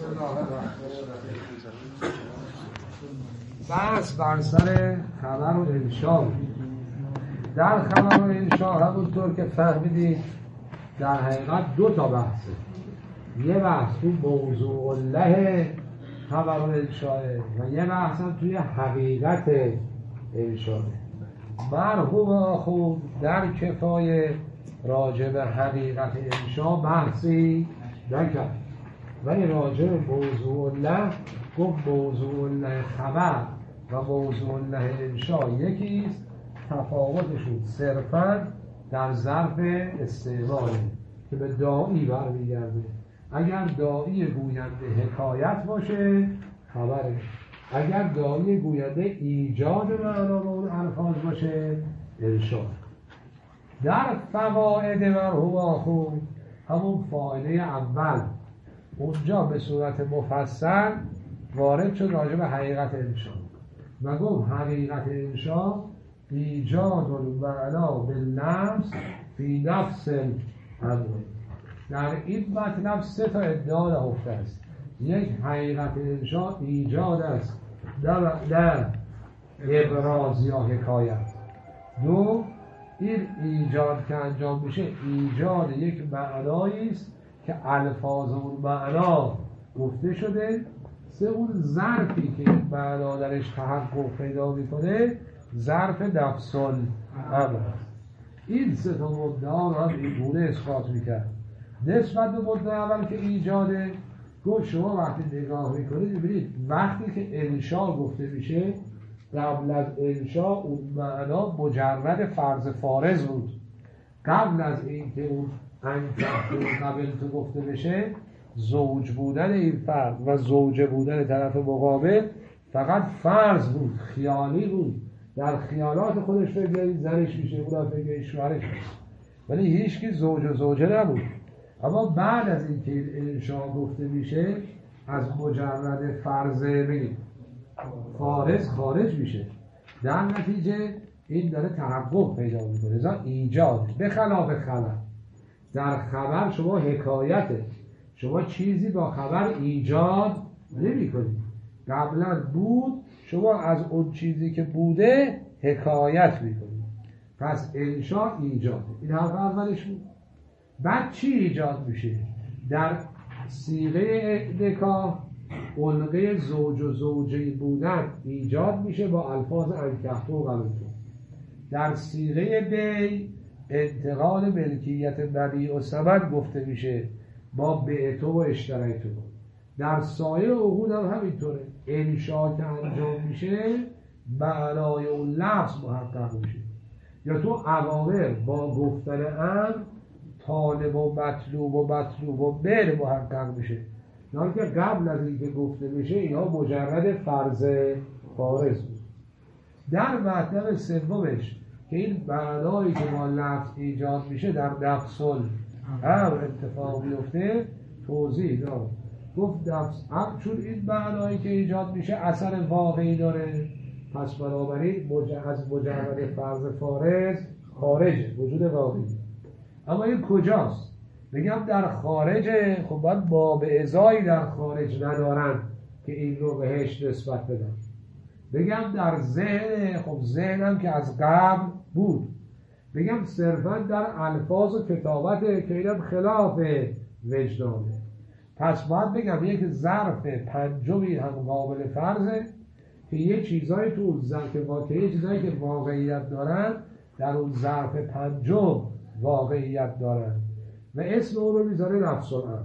بحث بر سر خبر و انشا. در خبر و انشا همونطور که فهمیدید در حقیقت دو تا بحثه. یه بحث تو موضوع الله خبر و انشاه و یه بحث هم توی حقیقت انشاه. مرحوم آخوند در کفایه راجع به حقیقت انشا بحثی نکرد، ولی راجع به موضوع الله گفت موضوع الله خبر و موضوع الله انشا یکیست، تفاوتشون صرفا در ظرف استعماله که به داعی برمیگرده. اگر داعی گوینده حکایت باشه خبره، اگر داعی گوینده ایجاد معنا به اون الفاظ باشه انشا. در فواید مرحوم آخوند همون فایده اول اونجا به صورت مفصل وارد شد راجع به حقیقت انشا و گفت حقیقت انشا ایجاد المعنا باللفظ فی نفس الامر. در این مطلب سه تا ادعا نهفته است. یک، حقیقت انشا ایجاد است در ابراز یا حکایت. دو، این ایجاد که انجام میشه ایجاد یک معنایی است که الفاظ اون معنا گفته شده. سه، اون ظرفی که این معنا درش تحقق پیدا میکنه ظرف نفس الامر. این سه تا مدعا رو هم اینگونه اثبات میکرد. نسبت به مدعا اول که ایجاده گفت شما وقتی نگاه میکنید ببینید وقتی که انشا گفته میشه قبل از انشا اون معنا مجرد فرض فارض بود. قبل از این که اون انکحتو قبلتو گفته بشه زوج بودن این فرد و زوجه بودن طرف مقابل فقط فرض بود، خیالی بود. در خیالات خودش فکر زنش میشه، اونم فکر شوهرش میشه، ولی هیچ کی زوج و زوجه نبود. اما بعد از این که انشا گفته میشه از مجرد فرض بگیم فارض خارج میشه، در نتیجه این داره تحقق پیدا میکنه. ازا ایجاد به خلاف خبر. در خبر شما حکایته، شما چیزی با خبر ایجاد نمی کنید. قبلا بود، شما از اون چیزی که بوده حکایت میکنید. پس انشا ایجاده. این حرف اولش بود. بعد چی ایجاد میشه؟ در صیغه نکاح علقه زوج و زوجه بودن ایجاد میشه با الفاظ انکحتو و قبلتو. در صیغه بی انتقال ملکیت نبی و ثمن گفته میشه با بعتو و اشتریتو. در سایر عقود هم همینطوره. انشا که انجام میشه معنای اون لفظ محقق میشه. یا تو اوامر با گفتن امر طالب و مطلوب و بر محقق میشه، نه که قبل از اینکه گفته بشه اینا مجرد فرض فارض بود. در مطلب سومش که این معنایی که با لفظ ایجاد میشه در نفس الامر اتفاق بیفته توضیح داد. گفت نفس امر چون این معنایی که ایجاد میشه اثر واقعی داره، پس بنابراین از مجرد فرض فارض خارجه، وجود واقعی. اما این کجاست؟ بگم در خارجه، خب باید باب ازایی در خارج ندارن که این رو بهش نسبت بدن. بگم در ذهن، خب ذهنم که از قبل بود. بگم صرفا در الفاظ و کتابته که اینم خلاف وجدانه. پس باید بگم یک ظرف پنجمی هم قابل فرضه که یه چیزایی تو اون ظرف واقعی، چیزایی که واقعیت دارن در اون ظرف پنجم واقعیت دارن و اسم اون رو میذاره نفس الامر.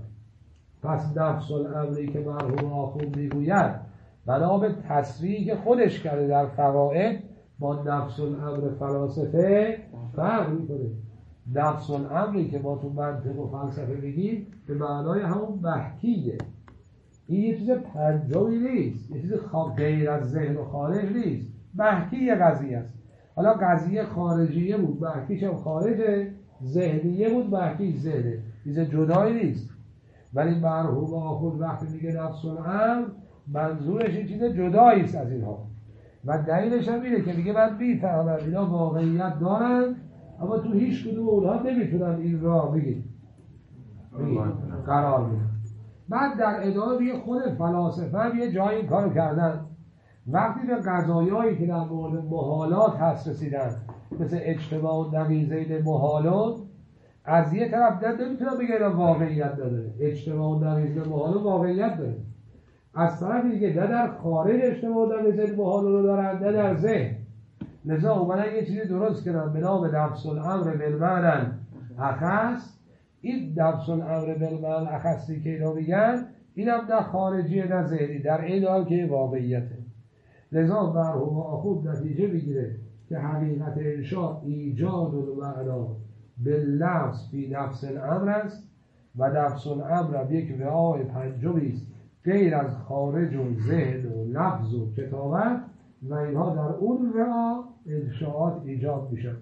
پس نفس الامری که مرحوم آخوند میگوید بنا به تصریحی که خودش کرده در فواید با نفس الامر فلاسفه فرق میکنه. نفس الامری که ما تو منطق و فلسفه میگیم به معنای همون محکیه. این یه چیز پنجمی نیست، یه چیز غیر از ذهن و خارج نیست، محکی قضیه است. حالا قضیه خارجیه بود، محکیش هم خارجه، ذهنیه بود، محکیش ذهنه، چیز جدایی نیست. ولی مرحوم آخوند وقتی میگه نفس الامر منظورش این چیز جدایی است از اینها و دلیلش هم اینه که میگه من میفهمم اینا واقعیت دارن اما تو هیچ کدوم اونها نمیتونن این را بگید قرار بدن. بعد در ادامه دیگه خود فلاسفه هم یه جایی این کارو کردن. وقتی به قضایایی که در مورد محالات هست رسیدن، مثل اجتماع و نقیضین محالات، از یه طرف نمیتونم بگم واقعیت نداره، اجتماع و نقیضین محالات واقعیت داره، از طرف دیگه نه در خارج اجتماع و نقیضین محالات رو دارن نه در ذهن. لذا اومدن یه چیزی درست کردن به نام نفس الامر بالمعنى اخص. این نفس الامر بالمعنى اخصی که اینا میگن اینم نه خارجی نه ذهنی، در این حال که واقعیته. لذا مرحوم آخوند نتیجه بگیره که حقیقت انشاء ایجاد المعنا باللفظ فی نفس الامر است و نفس الامر یک رعای پنجمی است غیر از خارج و ذهن و لفظ و کتابت، و اینها در اون رعا انشاءات ایجاد میشن.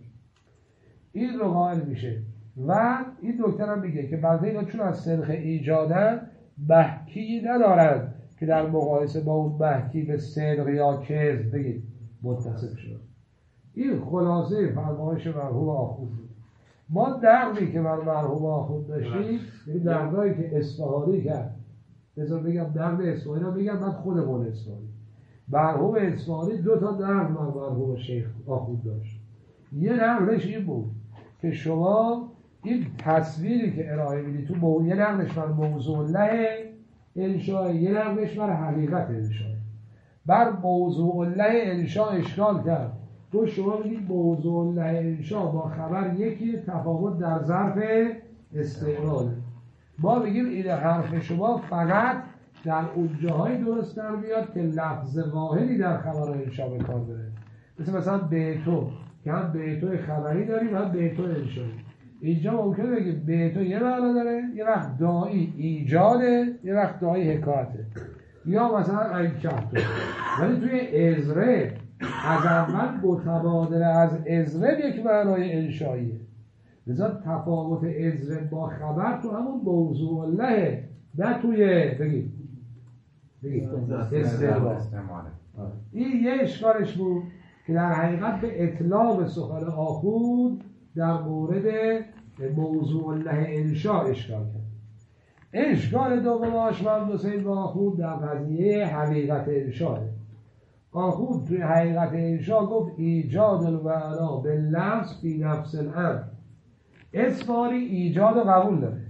این رو قائل میشه و این دکتر هم میگه که بعضی اینا چون از سنخ ایجادن بحکی ندارن که در مقایسه با اون بحکی به صدق یا کذب بگید متصف شد. این خلاصه فرمایش مرحوم آخوند. ما نقلی که مرحوم آخوند داشتیم، یعنی نقلایی که اصفهانی کرد، بذار بگم نقل اصفهانی رو بگم بعد خودمون اصفهانی. مرحوم اصفهانی 2 تا نقل مرحوم شیخ آخوند داشت. یه نقلش این بود که شما این تصویری که ارائه میدید تو یه نقلش بر موضوع له انشاء، یه نقلش بر حقیقت انشاء. بر موضوع له انشاء اشکال کرد، تو شما میگید موضوع له انشاء با خبر یکی، تفاوت در ظرف استعماله. ما میگیم این حرف شما فقط در اون جاهایی درست در میاد که لفظ واحدی در خبر انشاء به کار بره، مثلا بیتو که هم بیتو خبری داریم هم بیتو انشایی. اینجا ممکنه بگیم بیتو یه معنا داره، یه وقت داعی ایجاده، یه وقت داعی حکایته، یا مثلا انکهتو. ولی توی ازره از اول متبادل از ازره یک معنای انشاییه. لذا تفاوت ازره با خبر تو همون موضوع له، نه توی بگید استعماله. این یه اشکالش بود که در حقیقت به اطلاق سخن آخوند در مورد موضوع له انشاء اشکال کرد. اشکال دومش من حسین با آخوند در قضیه حقیقت انشاء. آخوند توی حقیقت انشاء گفت ایجاد المعنا باللفظ فی نفس الامر. اصفهانی ایجاد و قبول داره،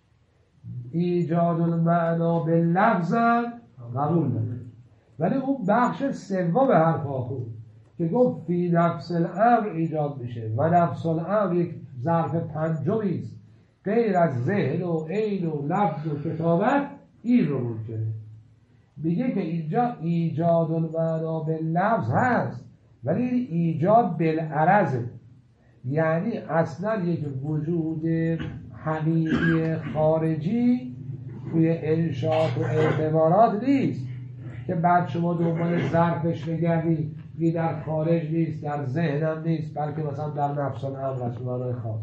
ایجاد المعنا باللفظ قبول داره، ولی اون بخش سوم به حرف آخوند که گفت فی نفس الامر ایجاد میشه و نفس الامر یک ظرف پنجمی است غیر از ذهن و عین و لفظ و کتابت، این رو ممکنه. میگه که اینجا ایجاد المعنا باللفظ هست ولی ایجاد بالعرضه، یعنی اصلا یک وجود حقیقی خارجی توی انشاءات و اعتبارات نیست که بعد شما دنبال ظرفش بگردی که در خارج نیست، در ذهنم نیست، بلکه مثلا در نفس الامر است معنای خاص.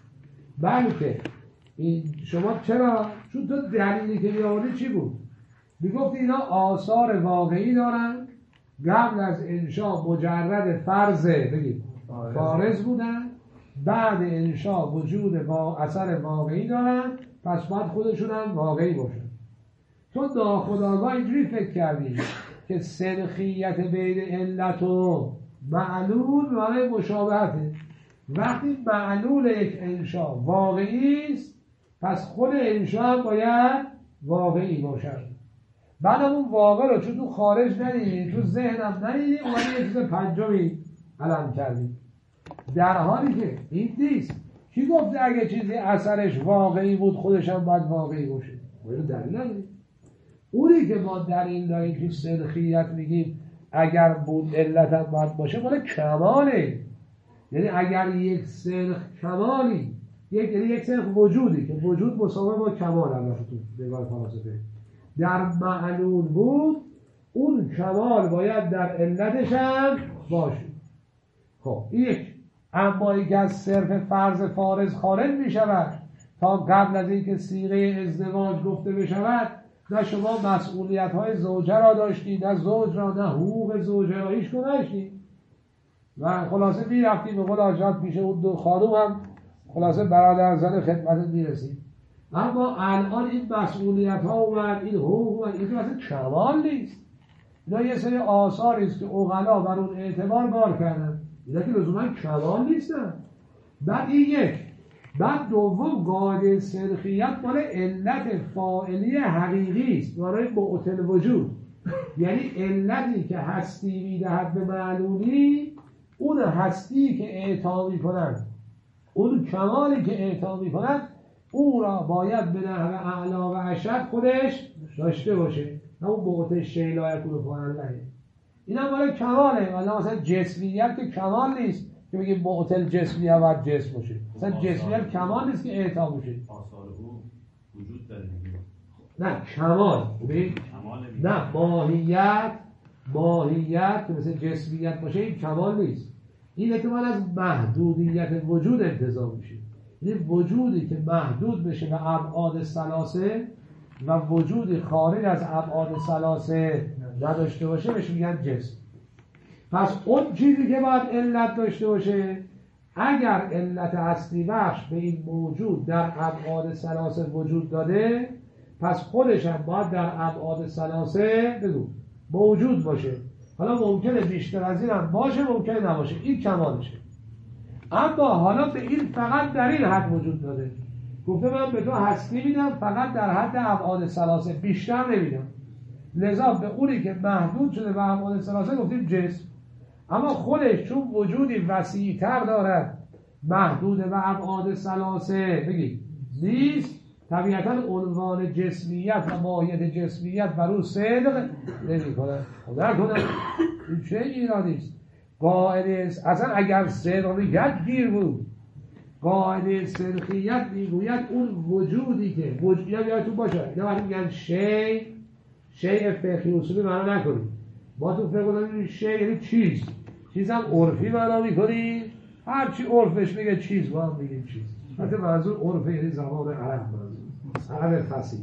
بلکه این شما چرا؟ چون تو دلیلی که می‌آوردی چی بود؟ میگفت اینا آثار واقعی دارن، قبل از انشاء مجرد فرضه بگید فارض بودن، بعد انشاء وجود اثر واقعی دارن، پس باید خودشون هم واقعی باشن. تو ناخودآگاه اینجوری فکر کردی که سنخیت بین علت و معلول برای مشابهته. وقتی معلول یک انشاء واقعی است، پس خود انشاء باید واقعی باشد. بعد اون واقع رو چون تو خارج ندیدی، تو ذهنم ندیدی، اومدی یه چیز پنجمی علم کردی، در حالی که این نیست. کی گفته اگه چیزی اثرش واقعی بود خودش هم باید واقعی باشه؟ باید دلیل نداری. اونی که ما در این داریم که سنخیت میگیم اگر بود علت هم باید باشه مال کماله. یعنی اگر یک سنخ کمالی، یک سنخ وجودی که وجود مساوی با کمال البته تو نگاه فلسفه در معلول بود، اون کمال باید در علتش هم باشه. خب یک، اما این که از صرف فرض فارض خارج می شود تا قبل از اینکه صیغه ازدواج گفته بشود، نه شما مسئولیت های زوجه را داشتی، نه زوج را، نه حقوق زوجه را، هیچ کنه داشتی و خلاصه می رفتی به قول آجات پیش اون دو خانوم هم خلاصه برادر زن خدمتت می رسید. اما الان این مسئولیت ها اومد، این حقوق اومد، این مثلا کمال نیست. اینا یه سری آثاری است که عقلا بر اون اعتبار کار کردن، اینا که لزوما کمال نیستن. بعد این یک. بعد دوم، قاعده سرخیت مال علت فاعلی حقیقی است، برای معطل وجود. یعنی علتی که هستی میدهد به معلولی، اون هستی که اعطا میکنند، اون کمالی که اعطا میکنند، او را باید به نحو اعلا و اشد خودش داشته باشه. همون معطل شیء لا یکون فاعله. این هم برای کماله. مثلا جسمیت که کمال نیست که بگیم معطل جسمیت باید جسم باشه. مثلا جسمیت کمال نیست که اعطا باشه. آثار او وجود داره. نه کمال. نه ماهیت که مثل جسمیت باشه این کمال نیست. این احتمال از محدودیت وجود انتزاع میشه. این وجودی که محدود بشه به ابعاد ثلاثه و وجودی خارج از ابعاد ثلاثه نداشته باشه بهش میگن جسم. پس اون چیزی که باید علت داشته باشه، اگر علت اصلی بخش به این موجود در ابعاد ثلاثه وجود داده، پس خودش هم باید در ابعاد ثلاثه موجود باشه. حالا ممکنه بیشتر از این هم باشه، ممکنه نباشه، این کمالشه. اما حالا به این فقط در این حد وجود داده، گفته من به تو هستی میدم فقط در حد ابعاد ثلاثه، بیشتر نمیدم. لذا به اونی که محدود شده به ابعاد ثلاثه گفتیم جسم. اما خودش چون وجودی وسیع‌تر دارد، محدود به ابعاد ثلاثه بگید نیست، طبیعتا عنوان جسمیت و ماهیت جسمیت بر او صدق نمی‌کنه. خدا کنه این چه ایرادی است؟ قاعده اصلا اگر صدقیت گیر بود، قاعده صدقیت میگوید اون وجودی که یادتون باشه اینا وقتی میگن شیء فقهی اصولی معنا نکنید. ما تو فقه داریم شیء یعنی چیز هم عرفی معنا می‌کنیم، هر چی عرفش میگه چیز، ما هم میگیم چیز. البته منظور عرف یعنی زبان عرب، عرب فصیح.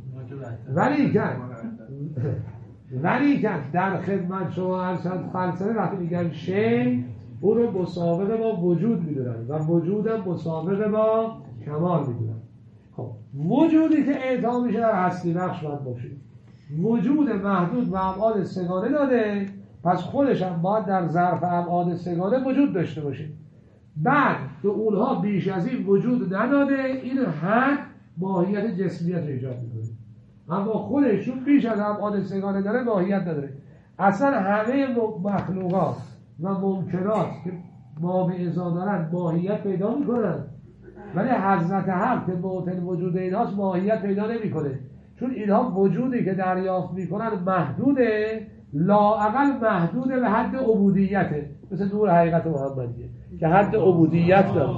ولی که در خدمت شما ارشد فلسفه وقتی میگن شیء، اون رو مسابقه با وجود میدونن و وجود هم مسابقه با کمال میدونن. خب وجودی که اعطا میشه در هستی بخش باید باشه، وجود محدود و ابعاد سگانه داده، پس خودش هم باید در ظرف ابعاد سگانه وجود داشته باشه. بعد که اونها بیش از این وجود نداده، این حد ماهیت جسمیت ایجاد میکنه. اما خودش چون بیش از ابعاد سگانه داره ماهیت نداره. اصلا همه مخلوقات و ممکنات که ما به ازا دارن ماهیت پیدا میکنن، ولی حضرت حق که معطل وجود اینهاست ماهیت پیدا نمیکنه، چون اینها وجودی که دریافت میکنن محدوده، لااقل محدوده به حد عبودیته، مثل نور حقیقت محمدیه که حد عبودیت داره.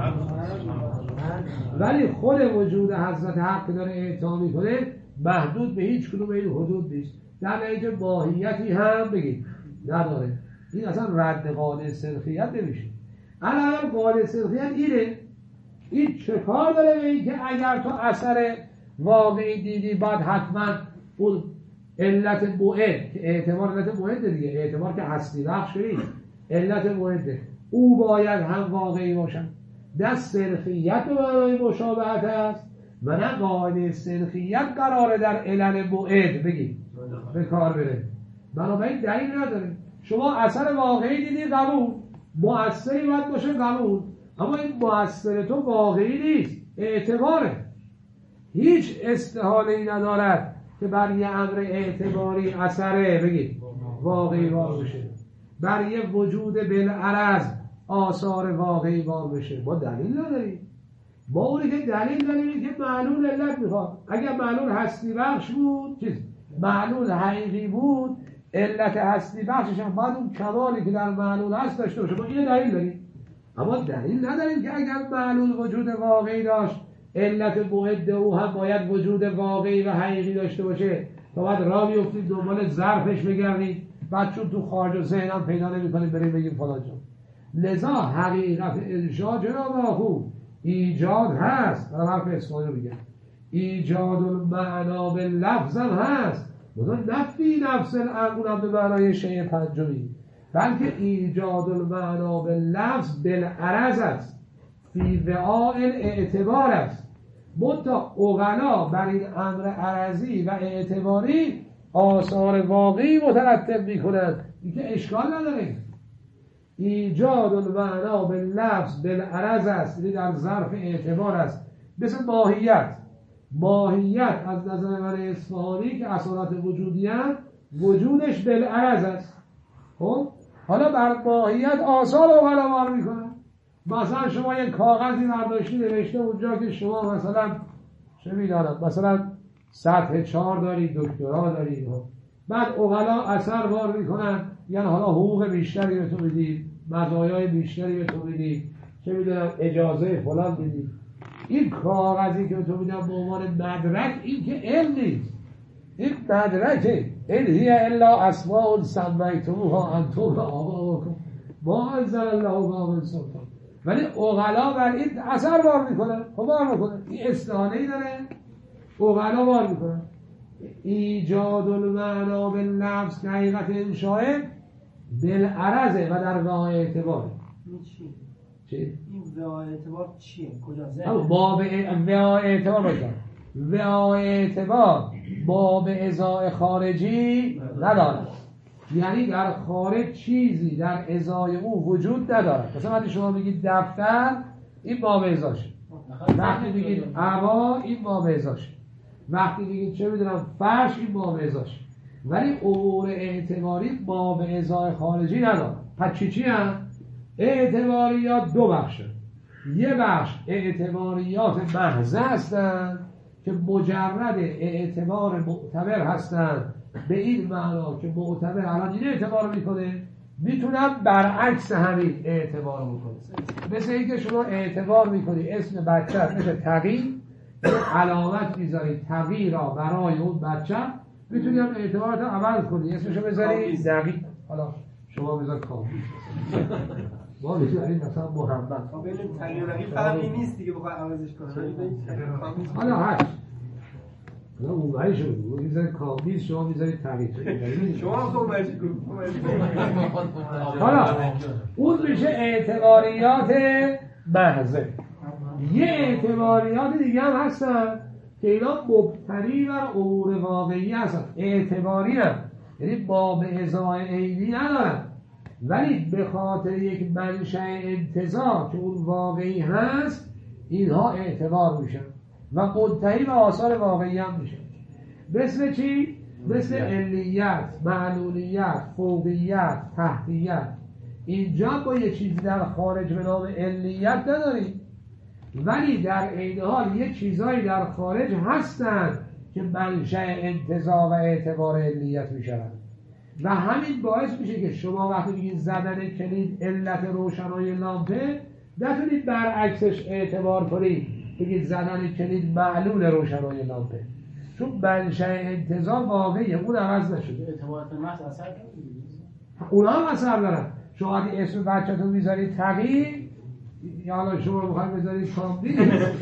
ولی خود وجود حضرت حق که داره اعطا میکنه محدود به هیچ کدوم این حدود نیست، در نتیجه ماهیتی هم بگید نداره. این اصلا رد قاعده صرفیت نمیشه. الان قاعده صرفیت اینه، این چه کار داره به این که اگر تو اثر واقعی دیدی باید حتما اون علت موعد که اعتبار علت موعد دیگه، اعتبار که هستی بخش نیست، علت موعد او باید هم واقعی باشن. نه صرفیت به معنای مشابهت است و نه قاعده صرفیت قراره در علل موعد بگید به کار بره. بنابراین دلیل نداره. شما اثر واقعی دیدی قبول، مؤثری باید باشه قبول، اما این مؤثر تو واقعی نیست، اعتباره. هیچ استحاله‌ای ندارد که بر یه امر اعتباری اثره بگید واقعی وار بشه، بر یه وجود بالعرض آثار واقعی وار بشه. ما دلیل نداریم. ما اونی که دلیل داریم که معلول علت میخواد. اگر معلول هستی بخش بود، معلول حقیقی بود، علت هستی بخشش هم باید اون کمالی که در معلول هست داشته باشه. ما اینو دلیل داریم، اما دلیل نداریم که اگر معلول وجود واقعی داشت، علت موعد او هم باید وجود واقعی و حقیقی داشته باشه تا بعد راه بیفتید دنبال ظرفش بگردید، بعد چون تو خارج و ذهن هم پیدا نمی‌کنید بریم بگیم فلان جا. لذا حقیقت انشاء جناب آخو ایجاد هست، در حرف اسماعیل میگه ایجاد المعنا به لفظ هم هست، نفی نفس العقل هم به معنای شیء پنجمی، بلکه ایجاد المعنا به لفظ بالعرض است، فی وعاء الاعتبار است. منتها عقلا بر این امر عرضی و اعتباری آثار واقعی مترتب میکنند، این که اشکال نداره. ایجاد المعنا به لفظ بالعرض است، یعنی در ظرف اعتبار است، مثل ماهیت از نظر من اصفهانی که اصالت وجودیت وجودش بالعرض است. خب حالا بر ماهیت آثار عقلا وارد میکنن. مثلا شما یک کاغذی برداشتی نوشته اونجا که شما مثلا چه میدانم مثلا سطح 4 دارید، دکترا دارید، بعد عقلا اثر وارد میکنن، یعنی حالا حقوق بیشتری به تو بدید، مزایای بیشتری به تو بدید، چه میدونم اجازه فلان بدید. این کاغذی که به تو میدن به عنوان مدرک، این که علم نیست، این مدرکه. این هی الا اسماء سمیتموها انتم و آباؤکم ما انزل الله بها من سلطان. ولی عقلا بر این اثر وارد میکنن. خب وارد میکنن، این استعانه‌ای داره، عقلا وارد میکنن. ایجاد المعنا باللفظ که حقیقت انشاء بالعرضه و در وعای اعتباره. چی؟ این وعای اعتبار چیه؟ کجاست؟ باب وعای اعتبار باشه. وعای اعتبار باب ازای خارجی نداره، یعنی در خارج چیزی در ازای او وجود نداره. مثلا وقتی شما بگید دفتر، این باب ازاشه. وقتی بگید عبا، این باب ازاشه. وقتی بگید چه میدونم فرش، این باب ازاشه. ولی امور اعتباری باب ازای خارجی نداره. پس چی هم؟ اعتباریات دو بخشه. یه بخش اعتباریات محض هستن که مجرد اعتبار معتبر هستن، به این معنا که معتبر الان این اعتبار میکنه، میتونم برعکس همین اعتبار میکنه. مثل اینکه شما اعتبار میکنی اسم بچه مثل تقی، علامت میذاری تقی را برای اون بچه، میتونی هم اعتبارت عوض کنی، اسمشو بذاری دقیق، حالا شما بذار کامبیز ما بذاریم مثلا محمد. خب ببینیم تغییر رقیب فرقی نیست دیگه بخوای عوضش کنی. حالا هست حالا اونوری شد میذارید کامبیز، شما میذارید تغییر. شما هم تو مرجی کن. حالا اون میشه اعتباریات محضه. یه اعتباریات دیگه هم هستن که اینا مبتنی بر امور واقعی هستن، اعتباری هم، یعنی باب ازای عینی ندارن، ولی به خاطر یک منشأ انتزاع که اون واقعی هست اینها اعتبار میشن و منتهی به آثار واقعی هم میشن. مثل چی؟ مثل علیت، معلولیت، فوقیت، تحتیت. اینجا با یه چیزی در خارج به نام علیت نداریم، ولی در عین حال یه چیزایی در خارج هستن که منشأ انتزاع و اعتبار علیت میشن و همین باعث میشه که شما وقتی بگید زدن کلید علت روشنایی لامپه، نتونید برعکسش اعتبار کنید بگید زدن کلید معلول روشنایی لامپه، چون منشأ انتزاع واقعیه، اون عوض نشده. اعتبارات محض اثر داره، اونا هم اثر دارن. شما اگه اسم بچه‌تون میذارید تقی، یا حالا شما بخواید بذارید کامبیز،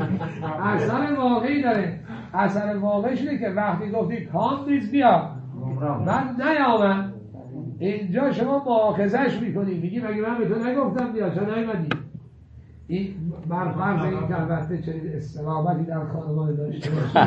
اثر واقعی داره. اثر واقعیش اینه که وقتی گفتی کامبیز بیا، من نیامد، اینجا شما مؤاخذه‌اش میکنی، میگی مگه من به تو نگفتم بیا، چرا نیومدی؟ این برفرض این که البته چنین استقامتی در خانواده داشته باشه،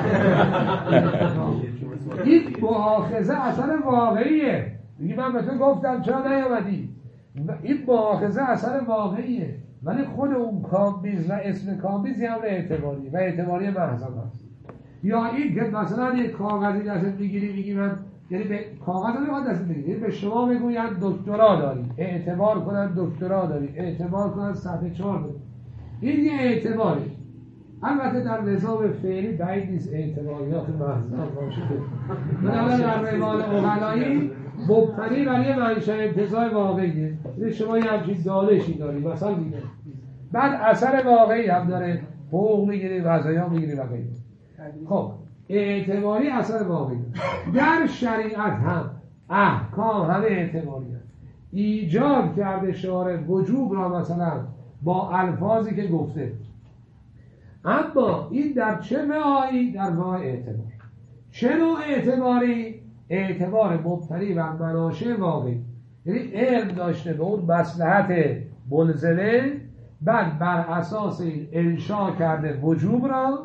این مؤاخذه اثر واقعیه. میگی من به تو گفتم چرا نیامدی؟ این مؤاخذه اثر واقعیه، ولی خود اون کامبیز و اسم کامبیز هم اعتباری و اعتباری محض هست. یا این که مثلا یک کاغذی دست میگیری میگی من، یعنی به کاغذ رو دست میگیری، یعنی به شما بگوین دکترا داری، اعتبار کنن دکترا داری، اعتبار کنن سطح 4 داری، این یه اعتباری. البته در نظام فعلی بعید نیست اعتباریات محض باشه، بنابراین در روال عقلایی مبتنی بر یه منشأ انتزاع واقعیه. یعنی شما یه همچین دانشی داری مثلا دیگه، بعد اثر واقعی هم داره، حقوق میگیری، وظایف میگیری و غیره. خب اعتباری اثر واقعی. در شریعت هم احکام همه اعتباری هست. ایجاد کرده شارع وجوب را مثلا با الفاظی که گفته، اما این در چه وعایی؟ در وعای اعتبار. چه نوع اعتباری؟ اعتبار مبتنی بر مناشأ واقعی، یعنی علم داشته به اون مصلحت ملزمه، بعد بر اساس این انشاء کرده وجوب را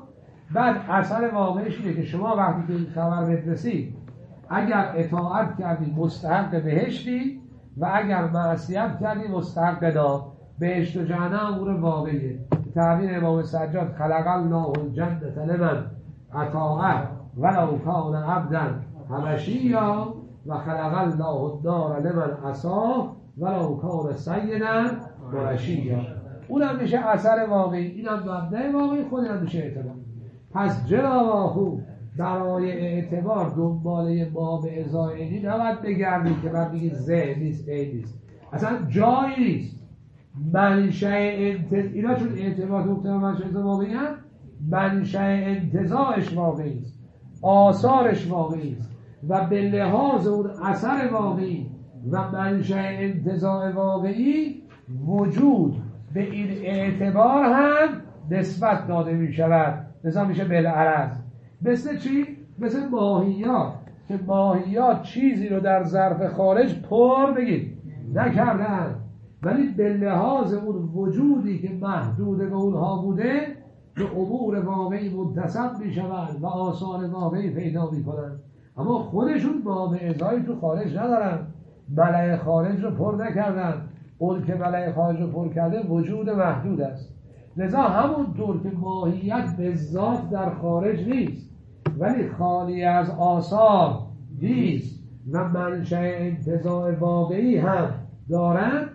بعد اثر واقعش اینه که شما وقتی که این خبر بهت اگر اطاعت کردی مستحق بهشتی و اگر معصیت کردی مستحق نار. بهشت و جهنم امور واقعیه. تعبیر امام سجاد خلق الله الجنة لمن اطاعه ولو کان عبدا حبشیا و خلق الله النار لمن عصاه ولو کان سیدا قرشیا. اونم میشه اثر واقعی، اینم مبدأ واقعی، خودم میشه اعتبار. پس جناباهو برای اعتبار دنباله ما به ازای اینی نباید بگردید که من بگید ذهن نیست عین نیست، اصلا جایی نیست. منشأ اینا چون اعتبار مبتدا منشأ واقعی هم، منشأ انتزاعش واقعی است، آثارش واقعی است و به لحاظ اون اثر واقعی و منشأ انتزاع واقعی وجود به این اعتبار هم نسبت داده می شود. لذا میشه بالعرض. مثل چی؟ مثل ماهیات که ماهیات چیزی رو در ظرف خارج پر بگید نکردن، ولی به لحاظ اون وجودی که محدود به اونها بوده به امور واقعی منتسب می شوند و آثار واقعی پیدا می کنند. اما خودشون با به ازایی تو خارج ندارن، ملأ خارج رو پر نکردن. اون که ملأ خارج رو پر کرده وجود محدود است. لذا همونطور که ماهیت به ذات در خارج نیست ولی خالی از آثار نیست و منشأ انتزاع واقعی هم دارند،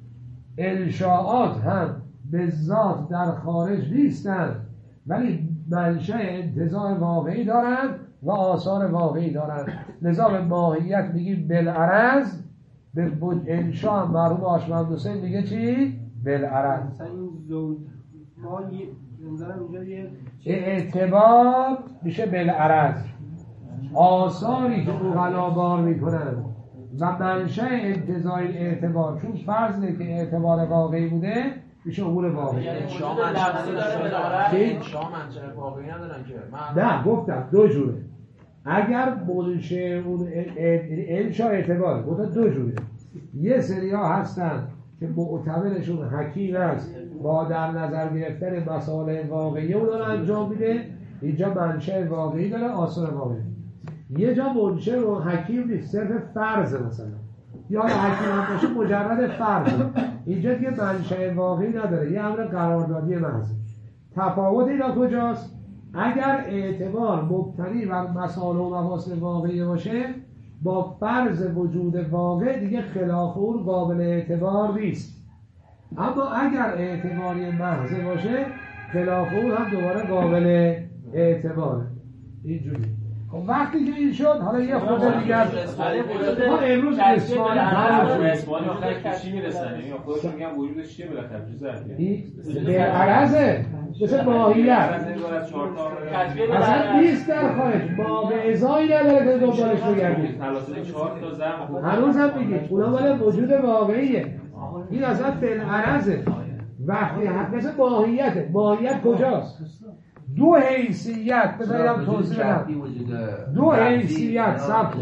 انشاءات هم به ذات در خارج نیستند ولی منشأ انتزاع واقعی دارند و آثار واقعی دارند. لذا به ماهیت میگیم بالعرض، به انشاء مرحوم آشمند حسین میگه چی؟ بالعرض. مثلا این زوج ما نظرم اینجا یه اعتبار میشه بالعرض، آثاری که اغلا بار میکنن و منشأ انتزاع اعتبار، چون فرض نه که اعتبار واقعی بوده میشه امور واقعی. انشاء منشأ واقعی ندارن که نه گفتم دو جوره. اگر منشأ اون انشاء اعتبار گفتم دو جوره. یه سری ها هستن که معتبرشون حکیم است با در نظر گرفتن مسائل واقعی اون رو انجام میده، اینجا منشأ واقعی داره آثار واقعی. یه جا منشأ و حکیم نیست، صرف فرض مثلا، یا حکیم هم باشه مجرد فرض، اینجا دیگه منشأ واقعی نداره، یه امر قراردادی محض. تفاوت اینا کجاست؟ اگر اعتبار مبتنی بر مسائل و مفاسد واقعی باشه با فرض وجود واقع دیگه خلاف اون قابل اعتبار نیست. اما اگر اعتباری محض باشه خلاف اون هم دوباره قابل اعتباره. اینجوری. خب وقتی که این شد حالا یه خود دیگر ما امروز اسفانی آخر کشی میرسن یا خودشون میگن وجودش چیه بالاخره چیز به عرضه مثل ماهیت اصلا نیست در خارج، ما به ازایی نداره که دنبالش بگردید. هنوز هم بگید اونا مال وجود واقعیه، این اصلا بالعرضه. وقتی مثل ماهیته، ماهیت کجاست؟ دو حیثیت بذارم توضیح بدم. دو حیثیت ثبت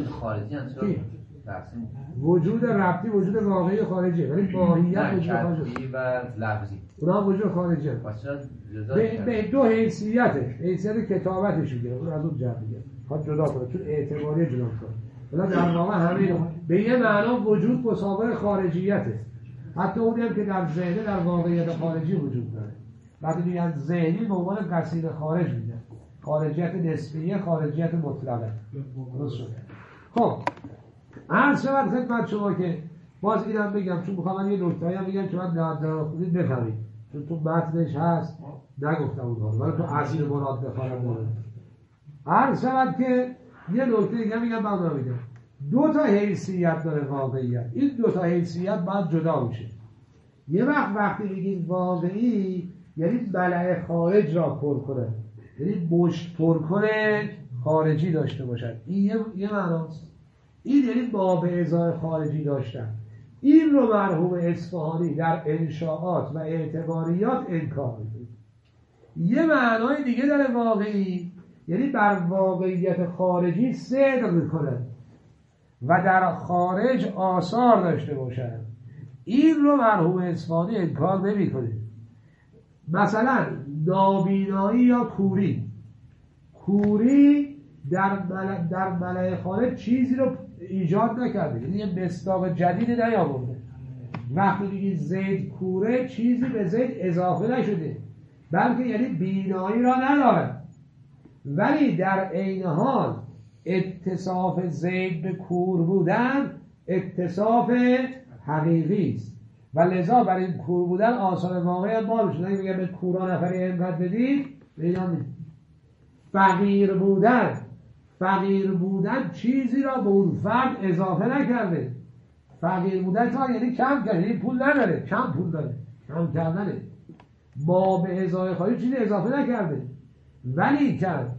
وجود ربطی وجود واقعی خارجیه ولی ماهیت وجود خارجی و لفظی اونا وجود خارجیه. به دو حیثیته، حیثیت کتابتش میگیره، اون از اون جهت میگیره، خواهد جدا کنه چون اعتباری جدا کنه. ولی در واقع همه به یه معنا وجود مسابقه خارجیته. حتی اونی هم که در ذهن در واقعیت خارجی وجود داره. وقتی میگن ذهنی به عنوان قصیر خارج میگن، خارجیت نسبیه، خارجیت مطلقه. درست شده. خب عرض شود خدمت شما که باز اینم بگم چون میخوام من یه نکته‌ای هم بگم که من در خودت بفهمید، چون تو متنش هست نگفتم اونها رو، ولی تو اصل مراد بخوام مورد. عرض شود که یه نکته دیگه میگم بعدا میگم. دو تا حیثیت داره واقعیت. این دو تا حیثیت باید جدا میشه. یه وقتی میگیم واقعی یعنی ملأ خارج را پر کنه، یعنی مشت پر کنه خارجی داشته باشد. این یه معناست. این یعنی با به ازای خارجی داشتن. این رو مرحوم اصفهانی در انشاءات و اعتباریات انکار میکنه. یه معنای دیگه داره واقعی، یعنی بر واقعیت خارجی صدق میکنه و در خارج آثار داشته باشد. این رو مرحوم اصفهانی انکار نمیکنه. مثلا نابینایی یا کوری کوری در ملأ خانه چیزی رو ایجاد نکرده، یعنی یه مصداق جدیدی نیاورده. وقتی میگی زید کوره چیزی به زید اضافه نشده، بلکه یعنی بینایی را نداره، ولی در عین حال اتصاف زید به کور بودن اتصاف حقیقی است و لذا برای این کور بودن آثار واقعی هم بار میشه. نگه به کورا نفری اینقدر بدید بیان. فقیر بودن چیزی را به اون فرد اضافه نکرده. فقیر بودن تا یعنی کم کرده، یعنی پول نداره، کم پول داره، کم کردنه. ما به ازای خواهی چیزی اضافه نکرده، ولی کرد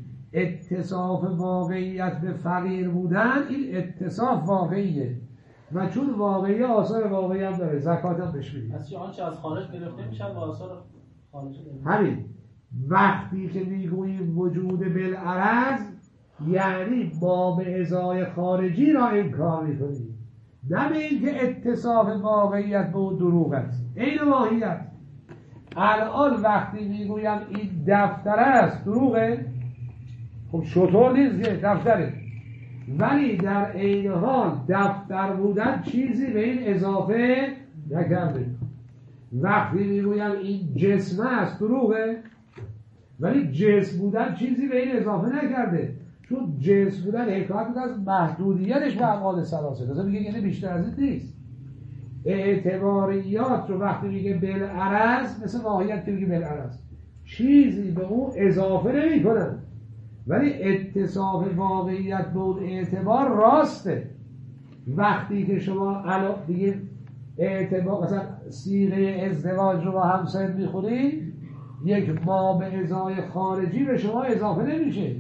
اتصاف واقعیت به فقیر بودن این اتصاف واقعیه و چون واقعی آثار واقعی هم داره زکات هم بهش میدید. از آنچه از خارج گرفته میشن با آثار خارج همین وقتی که میگوییم وجود بالعرض یعنی ما به ازای خارجی را انکار میکنیم، نه به اینکه اتصاف واقعیت به اون دروغ است. این ماهیت. الان وقتی میگویم این دفتر است دروغه، خب شطور نیست که دفتره، ولی در عین حال دفتر بودن چیزی به این اضافه نکرده. وقتی میگویم این جسم است دروغه، ولی جسم بودن چیزی به این اضافه نکرده، چون جسم بودن حکایت از محدودیتش به افعال ثلاثه. لازم میگه یعنی بیشتر از این نیست. اعتباریات رو وقتی میگه بالعرض مثل واقعیت که میگه بالعرض چیزی به اون اضافه نمی کنن، ولی اتصاف واقعیت به اون اعتبار راسته. وقتی که شما دیگه اعتبار مثلا صیغه ازدواج رو با همسایت میخونید، یک ما به ازای خارجی به شما اضافه نمیشه،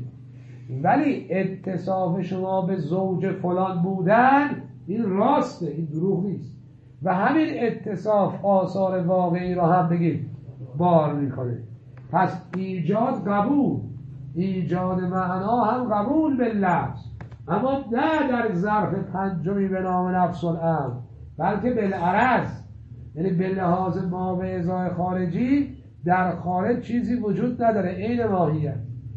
ولی اتصاف شما به زوج فلان بودن این راسته، این دروغ نیست. و همین اتصاف آثار واقعی را هم بگید بار میکنه. پس ایجاد قبول، ایجاد معنا هم قبول به لفظ، اما نه در ظرف پنجمی به نام نفس الامر، بلکه بالعرض، یعنی به لحاظ ما به ازای خارجی در خارج چیزی وجود نداره، عین ماهیت،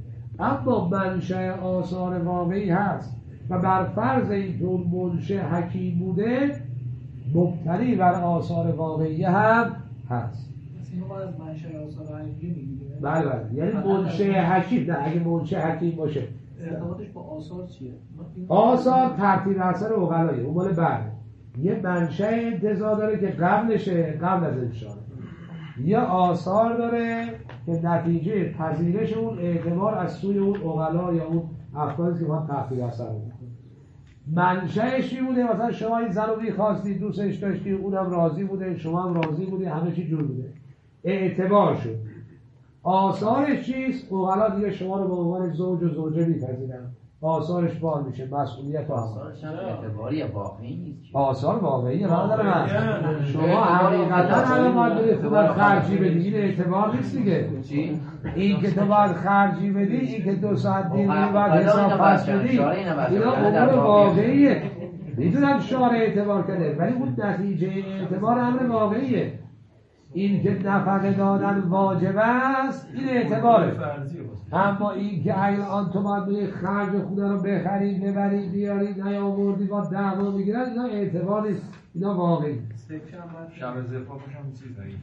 اما منشأ آثار واقعی هست و بر فرض اینکه اون منشأ حکیم بوده مبتنی بر آثار واقعی هم هست. اینو ما از منشأ آثار حقیقی میگیریم. بله یعنی منشأ حکیم، نه اگه منشأ حکیم باشه ارتباطش با آثار چیه؟ آثار ترتیب اثر اوغلایه، اون مال بعد یه منشأ انتزاع داره که قبلشه، قبل از انشاء، یه آثار داره که نتیجه پذیرش اون اعتبار از سوی اون اوغلا یا اون افکاری که ما ترتیب اثر میکنه. منشأش چی بوده؟ مثلا شما این زن رو می‌خواستید، دوستش داشتی، اونم راضی بوده، شما هم راضی بودی، همه چی جور بوده، اعتبار شد. آثارش چیست؟ اوغلا دیگه شما رو به عنوان زوج و زوجه می‌پذیرن، آثارش بار میشه، مسئولیت آثارش هم اعتباری واقعی نیست. آثار واقعی را داره من. شما حقیقتا الان باید تو باید خرجی بدی، این اعتبار نیست دیگه. این که تو باید خرجی بدی، این که 2 ساعت دیر باید حساب پس بدی، اینا امور واقعیه. میدونم شارع اعتبار کرده، ولی اون نتیجه اعتبار امر واقعیه. این که نفقه دادن واجب است این اعتباره، اما این که الان تو باید به خرج خونه رو بخرید ببرید بیارید نیاوردی با دعوا میگیرن، اینا اعتبار نیست، اینا واقعی. شب زفافش هم چیز داریم.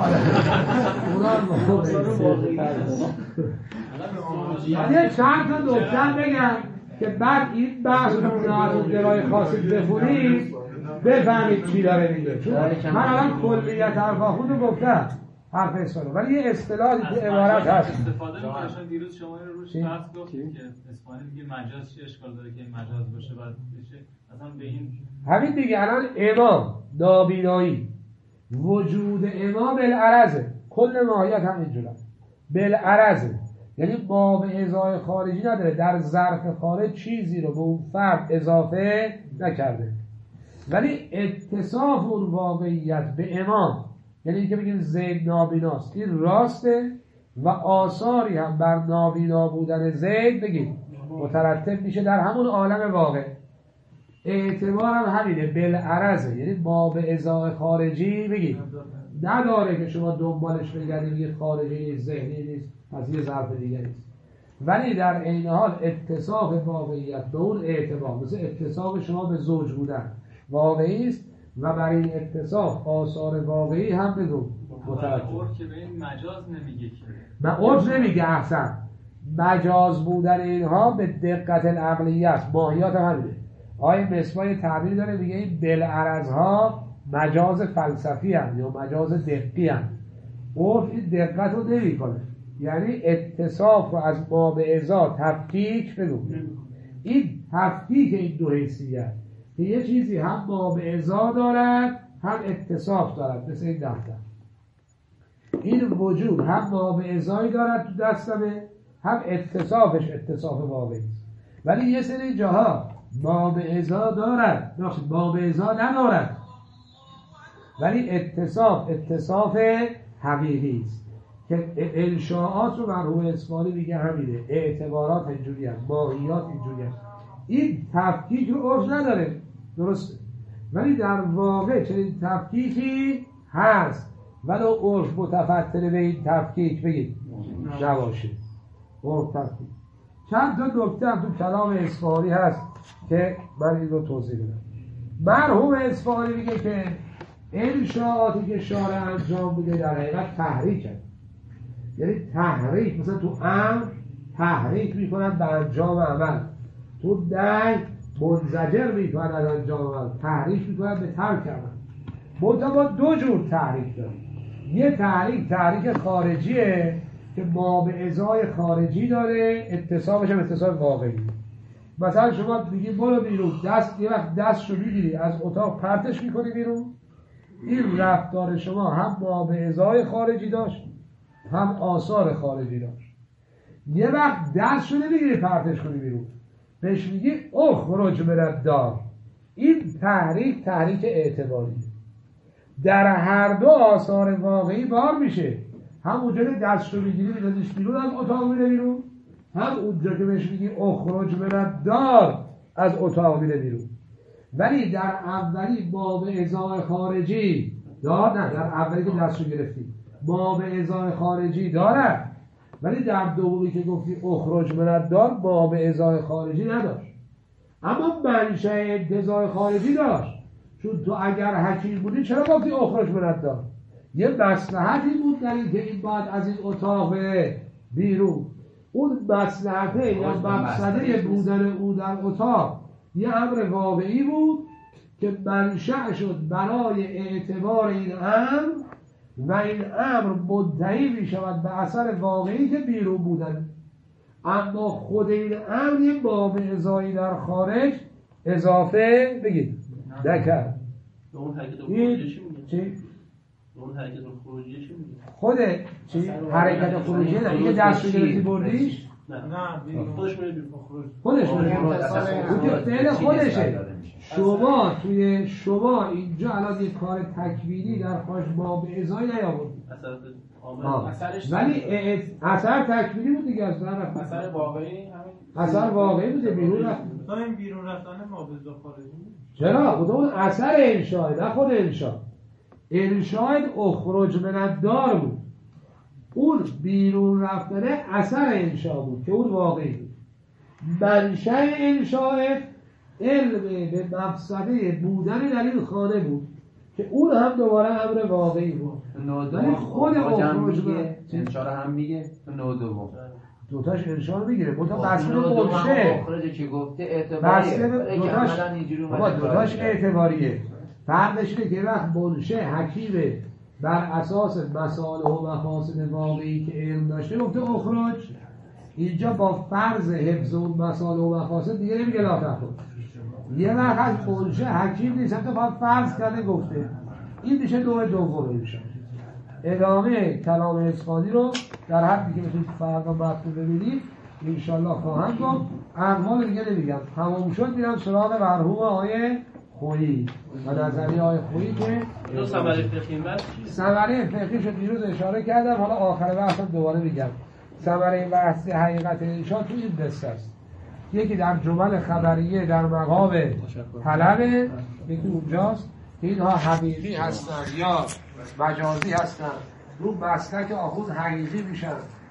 یه چند تا نکته بگم که بعد این بحث رو از درای خاصی بخونید بفهمید چی داره میگه. چون من الان کلیت حرفاخون رو گفتم حرف اسفانو، ولی یه اصطلاحی تو عبارت هست استفاده می‌کنه. دیروز شما رو روش بحث گفتید که اسپانیایی دیگه مجاز چه اشکال داره که این مجاز باشه بعد بشه مثلا به این همین دیگه. الان امام نابینایی وجود امام بالعرضه، کل ماهیت همینجوره بالعرضه، یعنی ما به ازای خارجی نداره، در ظرف خارج چیزی رو به اون فرد اضافه نکرده، ولی اتصاف اون واقعیت به امام، یعنی اینکه بگیم زید نابیناست، این راسته و آثاری هم بر نابینا بودن زید بگیم مترتب میشه در همون عالم واقع. اعتبار هم همینه بالعرضه، یعنی ما به ازای خارجی بگیم نداره که شما دنبالش بگردید یه خارجی ذهنی نیست، پس یه ظرف دیگه نیست. ولی در عین حال اتصاف واقعیت به اون اعتبار، مثل اتصاف شما به زوج بودن واقعی است و برای این اتصاف آثار واقعی هم بدون متوجه. عرف که به این مجاز نمیگه که من عرف نمیگه احسن مجاز بودن اینها به دقت العقلیه است، ماهیات همینه. آقای مصباح تعبیر داره میگه این بالعرض ها مجاز فلسفی هم یا مجاز دقی هم. عرف این دقت رو نمی کنه، یعنی اتصاف رو از ما به ازا تفکیک بگو، این تفکیک این دو حیثیت که یه چیزی هم ما به ازا دارد هم اتصاف دارد، مثل این دفتر این وجود هم ما به ازایی دارد تو دستمه هم اتصافش اتصاف واقعی است. ولی یه سری جاها ما به ازا دارد ما به ازا ندارد ولی اتصاف حقیقی است که انشاءات رو مرحوم اصفهانی میگه همینه، اعتبارات اینجوری هست، ماهیات اینجوری هست. این تفکیک رو عرف نداره، درسته، ولی در واقع چنین تفکیکی هست ولو عرف متفتر به این تفکیک بگید نباشه. عرف تفکیک چند تا نکته هم تو کلام اصفهانی هست که من این رو توضیح بدم. مرحوم اصفهانی میگه که انشاءاتی که شارع انجام بوده در حقیقت تحریک هست، یعنی تحریک، مثلا تو امر تحریک میکنن به انجام عمل، تو نهی منزجر میکنن از انجام عمل، تحریک میکنن به ترک عمل. ما دو جور تحریک داریم، یه تحریک خارجیه که ما به ازای خارجی داره، اتصافش هم اتصاف واقعی. مثلا شما میگی برو بیرون، یه وقت دستشو میگیری از اتاق پرتش میکنی بیرون، این رفتار شما هم ما به ازای خارجی داشت هم آثار خارجی داشت. یه وقت دستشو نمیگیری پرتش کنی بیرون، بهش میگی اخرج من الدار، این تحریک اعتباری. در هر دو آثار واقعی بار میشه، هم اونجا که دستشو میگیری میدازیش بیرون از اتاق میره بیرون، هم اونجا که بهش میگی اخرج من الدار از اتاق میره بیرون. ولی در اولی ما به ازای خارجی دار نه، در اولی که دستشو گرفتی ما به ازای خارجی داره، ولی در دومی که گفتی اخرج من الدار ما به ازای خارجی نداشت، اما منشأ ازای خارجی داشت. چون تو اگر حکیم بودی چرا گفتی اخرج من الدار؟ یه مصلحتی بود در این که این باید از این اتاق بیرون. اون مصلحته یا مقصده بودن او در اتاق یه امر واقعی بود که منشأ شد برای اعتبار این امر و این امر منتهی می شود به اثر واقعی که بیرون بودن. اما خود این امر یه باب ازایی در خارج اضافه بگید نکرد. اون حرکت خروجی چی؟ اون حرکت خروجی چی میگه؟ خود چی؟ حرکت خروجی نه، اینکه دستشو گرفتی بردیش؟ نه خودش میره بیرون. خودش میره بیرون، فعل خودشه. شما اینجا الان یه کار تکوینی در خارج با به ازای نیاوردی، ولی اثر تکوینی بود دیگه، اثر واقعی همین اثر واقعی بوده، بیرون رفت. این بیرون رفتن ما به ازا خارجی چرا؟ اون اثر انشاء، نه خود انشاء. انشاء اخرج من الدار بود، اون بیرون رفتن اثر انشاء بود که اون واقعی بود. منشأ انشاء علم به مقصده بودن در این خانه بود که اون هم دوباره امر واقعی بود. ولی خود اخرج انشاء رو هم میگه تو نوع دوم دوتاش انشاء رو میگیره، منتها بسته منشه اخرج که گفته اعتباریه، دوتاش اعتباریه. فرقش اینه که وقت منشه حکیمه بر اساس مصالح و مفاسد واقعی که علم داشته گفته اخرج، اینجا با فرض حفظ اون مصالح و مفاسد دیگه نمیگه لا تخرج. یه وقت منشه حکیم نیست، حتی با فرض کرده گفته، این میشه نوع دوم میشه. ادامه کلام اصفهانی رو در حدی که بتونید فردا متن ببینید انشالله خواهم گفت. اقوال دیگه نمیگم، تمام شد میرم سراغ مرحوم آقای خویی و نظریه آقای خویی که دو ثمره فقهی بس ثمره فقهی شد دیروز اشاره کردم، حالا آخر بحثم دوباره میگم. ثمره بحث حقیقت انشاء تو این دسته است، یکی در جمل خبریه در مقام طلبه، یکی اونجاست که اینها حقیقی هستن یا مجازی هستن، رو مسلک آخوند حقیقی میشن